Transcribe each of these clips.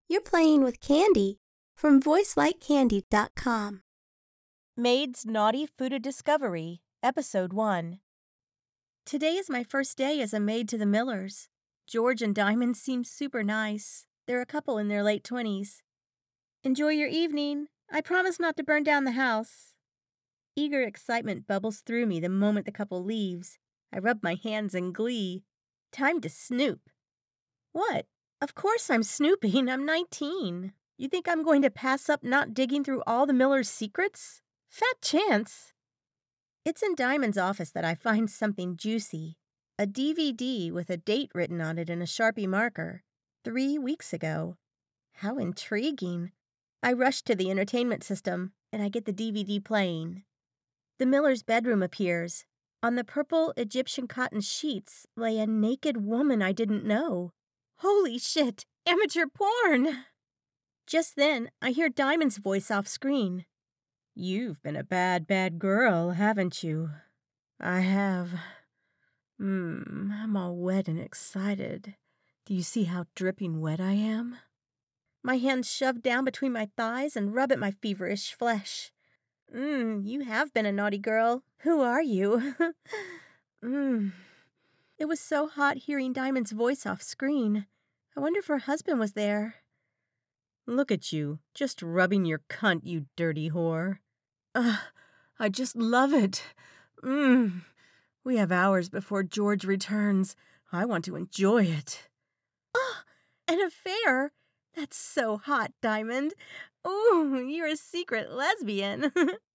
You're playing with Candy from VoiceLikeCandy.com. Maid's Naughty Food Discovery, Episode 1. Today is my first day as a maid to the Millers. George and Diamond seem super nice. They're a couple in their late 20s. Enjoy your evening. I promise not to burn down the house. Eager excitement bubbles through me the moment the couple leaves. I rub my hands in glee. Time to snoop. What? Of course I'm snooping. I'm 19. You think I'm going to pass up not digging through all the Millers' secrets? Fat chance. It's in Diamond's office that I find something juicy. A DVD with a date written on it in a Sharpie marker. 3 weeks ago. How intriguing. I rush to the entertainment system, and I get the DVD playing. The Miller's bedroom appears. On the purple Egyptian cotton sheets lay a naked woman I didn't know. Holy shit! Amateur porn! Just then, I hear Diamond's voice off screen. You've been a bad, bad girl, haven't you? I have. I'm all wet and excited. Do you see how dripping wet I am? My hands shoved down between my thighs and rub at my feverish flesh. You have been a naughty girl. Who are you? It was so hot hearing Diamond's voice off screen. I wonder if her husband was there. Look at you, just rubbing your cunt, you dirty whore. I just love it. We have hours before George returns. I want to enjoy it. Oh, an affair? That's so hot, Diamond. Ooh, you're a secret lesbian.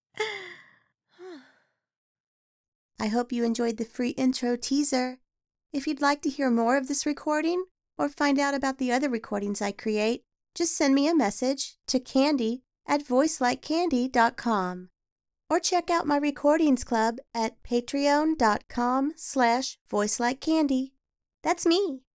I hope you enjoyed the free intro teaser. If you'd like to hear more of this recording or find out about the other recordings I create, just send me a message to candy@voicelikecandy.com or check out my recordings club at patreon.com/voicelikecandy. That's me.